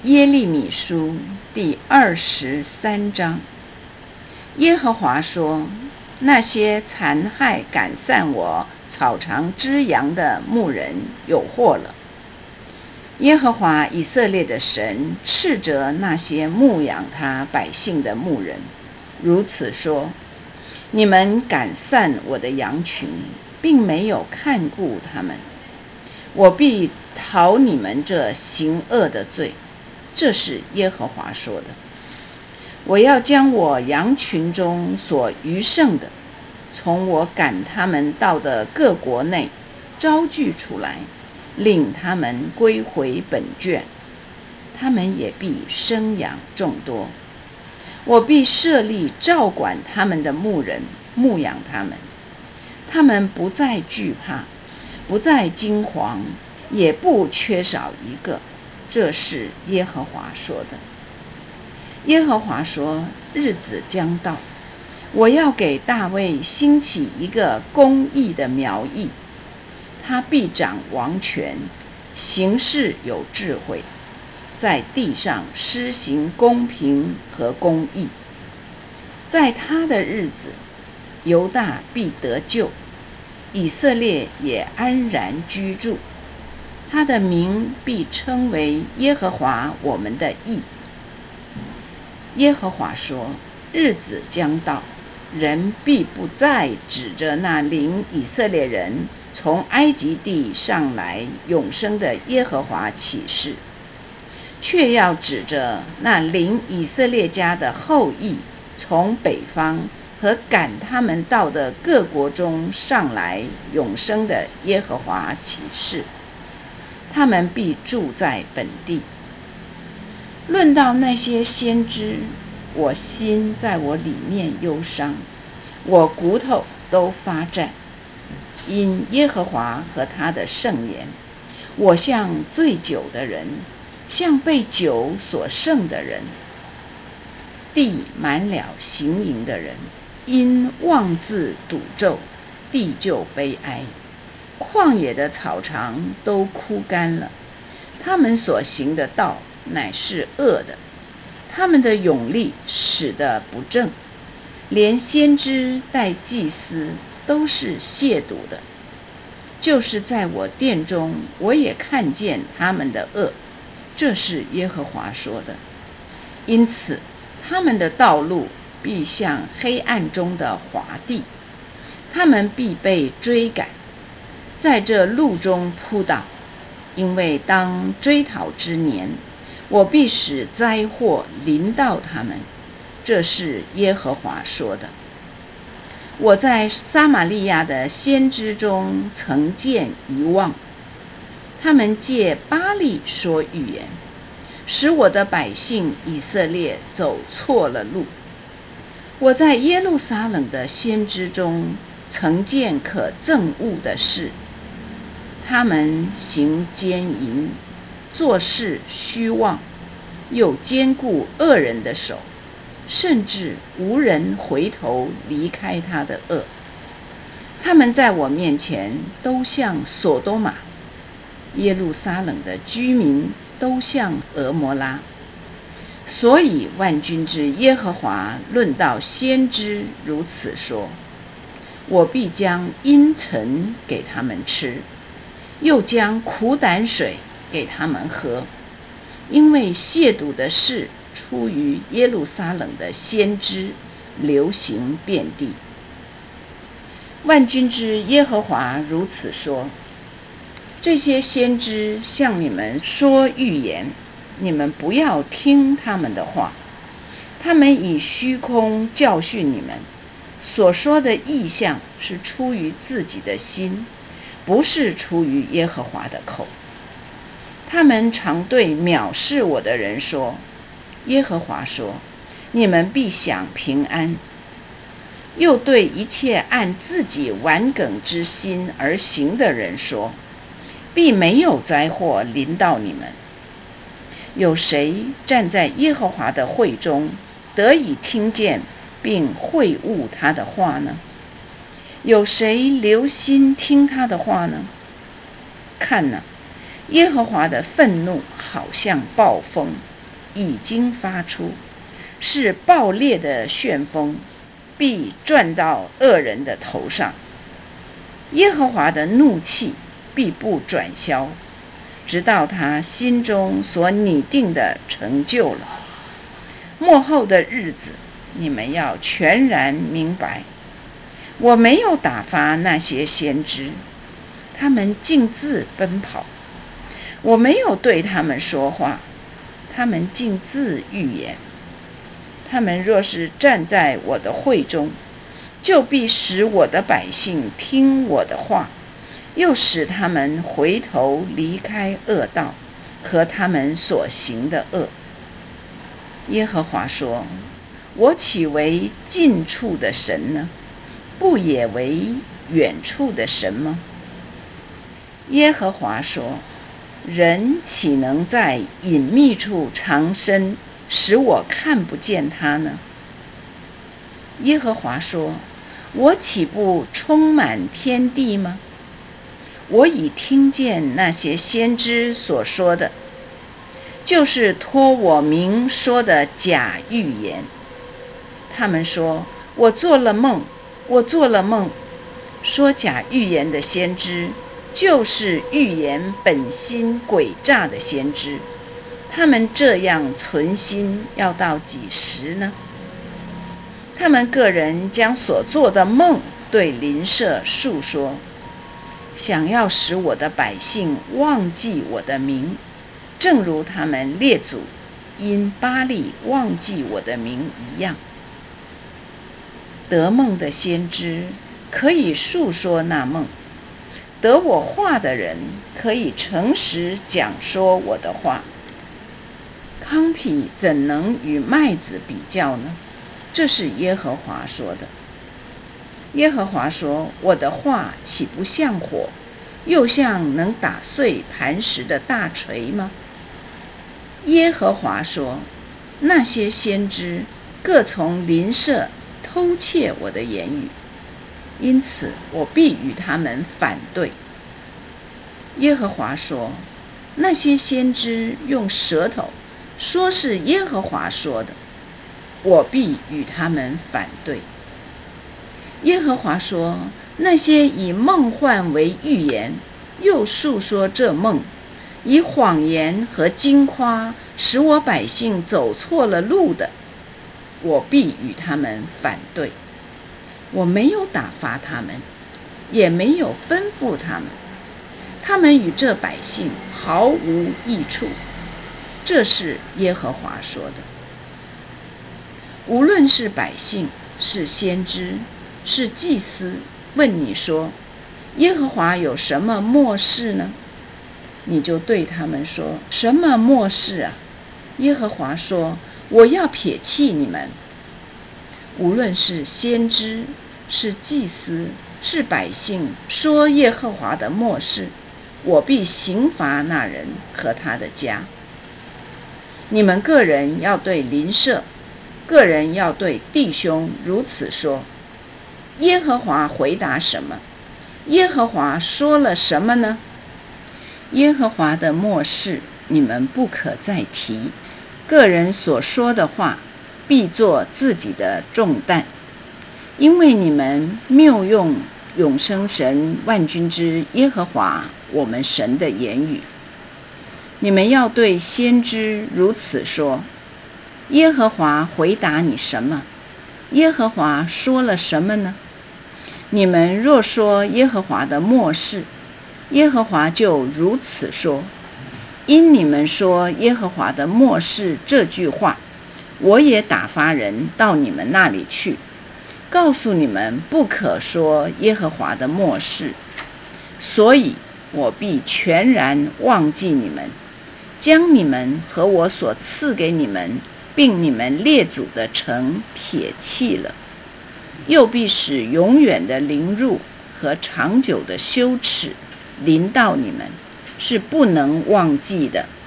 耶利米书第23章。耶和华说：那些残害赶散我草场之羊的牧人有祸了。耶和华以色列的神斥责那些牧养他百姓的牧人，如此说：你们赶散我的羊群，并没有看顾他们，我必讨你们这行恶的罪。这是耶和华说的。我要将我羊群中所余剩的，从我赶他们到的各国内招聚出来，令他们归回本圈，他们也必生养众多。我必设立照管他们的牧人，牧养他们，他们不再惧怕，不再惊惶，也不缺少一个。这是耶和华说的。耶和华说：日子将到，我要给大卫兴起一个公义的苗裔，他必掌王权，行事有智慧，在地上施行公平和公义。在他的日子，犹大必得救，以色列也安然居住。他的名必称为耶和华我们的义。耶和华说：日子将到，人必不再指着那领以色列人从埃及地上来永生的耶和华起誓，却要指着那领以色列家的后裔从北方和赶他们到的各国中上来永生的耶和华起誓。他们必住在本地。论到那些先知，我心在我里面忧伤，我骨头都发战，因耶和华和他的圣言，我像醉酒的人，像被酒所胜的人。地满了行淫的人，因妄自赌咒，地就悲哀。旷野的草场都枯干了，他们所行的道乃是恶的，他们的勇力使得不正，连先知带祭司都是亵渎的。就是在我殿中，我也看见他们的恶。这是耶和华说的。因此他们的道路必像黑暗中的滑地，他们必被追赶，在这路中扑倒。因为当追讨之年，我必使灾祸临到他们。这是耶和华说的。我在撒玛利亚的先知中曾见遗忘，他们借巴力说预言，使我的百姓以色列走错了路。我在耶路撒冷的先知中曾见可憎恶的事，他们行奸淫，做事虚妄，又坚固恶人的手，甚至无人回头离开他的恶。他们在我面前都像所多玛，耶路撒冷的居民都像俄摩拉。所以万军之耶和华论到先知如此说：我必将阴沉给他们吃，又将苦胆水给他们喝，因为亵渎的事出于耶路撒冷的先知，流行遍地。万军之耶和华如此说：这些先知向你们说预言，你们不要听他们的话，他们以虚空教训你们，所说的异象是出于自己的心，不是出于耶和华的口。他们常对藐视我的人说：耶和华说，你们必享平安。又对一切按自己顽梗之心而行的人说：必没有灾祸临到你们。有谁站在耶和华的会中，得以听见并会悟他的话呢？有谁留心听他的话呢？看哪，耶和华的愤怒好像暴风， 已经发出，是爆裂的旋风，必转到恶人的头上。耶和华的怒气必不转消，直到他心中所拟定的成就了。末后的日子，你们要全然明白，我没有打发那些先知，他们径自奔跑；我没有对他们说话，他们径自预言。他们若是站在我的会中，就必使我的百姓听我的话，又使他们回头离开恶道和他们所行的恶。耶和华说：我岂为近处的神呢？不也为远处的神吗？耶和华说：人岂能在隐秘处藏身，使我看不见他呢？耶和华说：我岂不充满天地吗？我已听见那些先知所说的，就是托我名说的假预言。他们说：我做了梦，我做了梦。说假预言的先知，就是预言本心诡诈的先知。他们这样存心要到几时呢？他们个人将所做的梦对邻舍述说，想要使我的百姓忘记我的名，正如他们列祖因巴力忘记我的名一样。得梦的先知可以述说那梦，得我话的人可以诚实讲说我的话。糠秕怎能与麦子比较呢？这是耶和华说的。耶和华说：我的话岂不像火，又像能打碎磐石的大锤吗？耶和华说：那些先知各从邻舍偷窃我的言语，因此我必与他们反对。耶和华说：那些先知用舌头说是耶和华说的，我必与他们反对。耶和华说：那些以梦幻为预言，又述说这梦，以谎言和惊夸使我百姓走错了路的，我必与他们反对。我没有打发他们，也没有吩咐他们，他们与这百姓毫无益处。这是耶和华说的。无论是百姓，是先知，是祭司，问你说：耶和华有什么默示呢？你就对他们说：什么默示啊？耶和华说：我要撇弃你们。无论是先知，是祭司，是百姓，说耶和华的默示，我必刑罚那人和他的家。你们个人要对邻舍，个人要对弟兄如此说：耶和华回答什么？耶和华说了什么呢？耶和华的默示你们不可再提，个人所说的话必作自己的重担，因为你们谬用永生神万军之耶和华我们神的言语。你们要对先知如此说：耶和华回答你什么？耶和华说了什么呢？你们若说耶和华的默示，耶和华就如此说：因你们说耶和华的默示这句话，我也打发人到你们那里去，告诉你们不可说耶和华的默示，所以我必全然忘记你们，将你们和我所赐给你们并你们列祖的城撇弃了，又必使永远的凌辱和长久的羞耻临到你们，是不能忘记的。